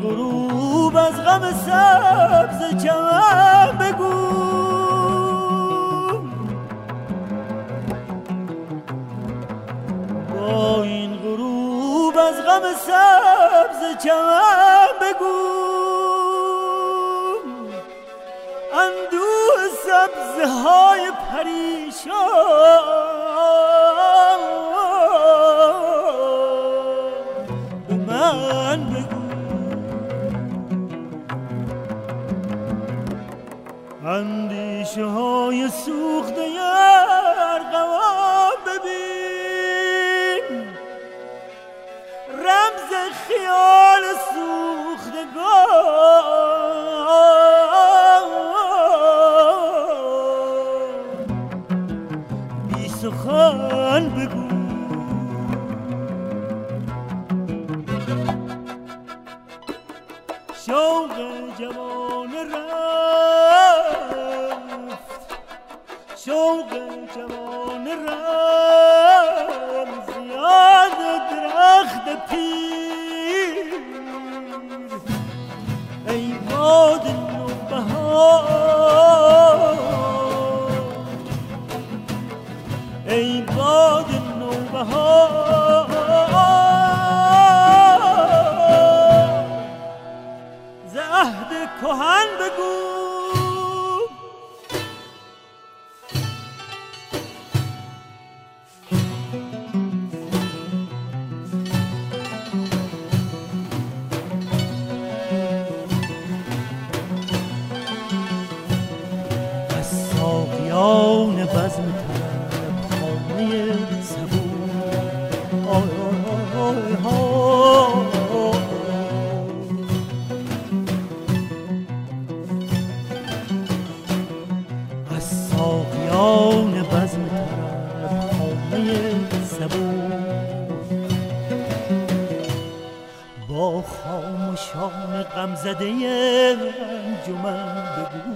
غروب از غم سبز چمن بگو، با این غروب از غم سبز چمن بگو، اندوه سبزهای پریشان به من بگو، اندیشه های سوخته ارغوان ببین، رمز خیال سوختگان بی سخن بگو. شوق جوان رفت، شوق جوان رفت زیاد درخت پیر، ای باد نوبهار، ای باد نوبهار، ز عهد کهن بگو، از ساقیان بزم طرب خانه صبور، آی آی آی از ساقیان بزم طرب خانه صبور، با خاموشان غمزده انجمن بگو،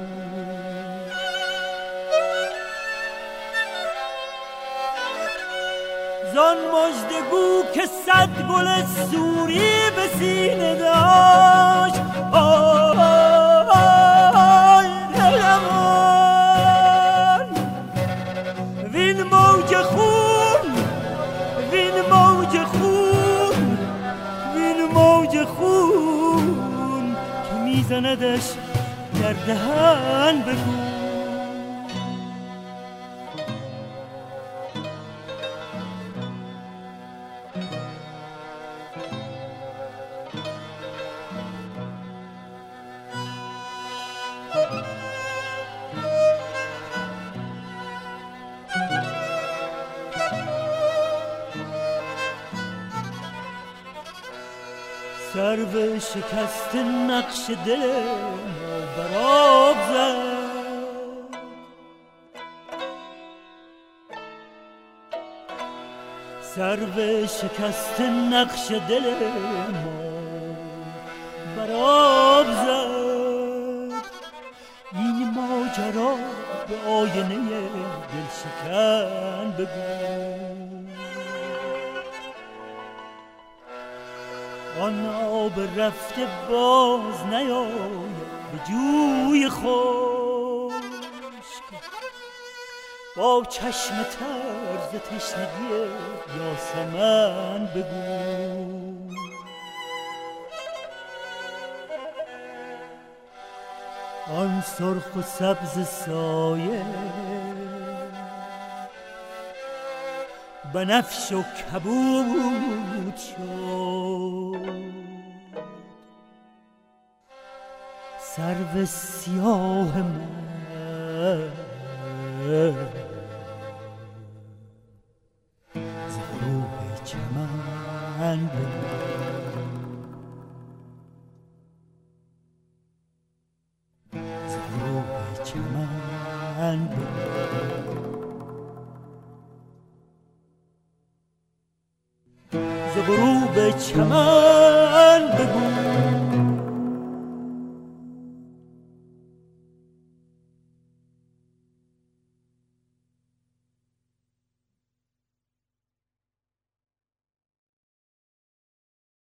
زان مژدگو که صد گل سوری به سینه داشت، آی دلمان وین موج خون، وین موج خون، وین موج خون که میزندش در دهن بگو. سرو شکست نقش دل ما براب زد، سرو شکست نقش دل ما براب زد، این ماجرا به آینه دل شکن بگو، آن آب رفته باز نیاید به جوی خشک، با چشم تر ز تشنگی یاسمن بگو، آن سرخ و سبز سایه بنفش و کبود شد، سرو سیاه من ز غروب چمن بگو، ز غروب چمن بگو، ز غروب چمن بگو.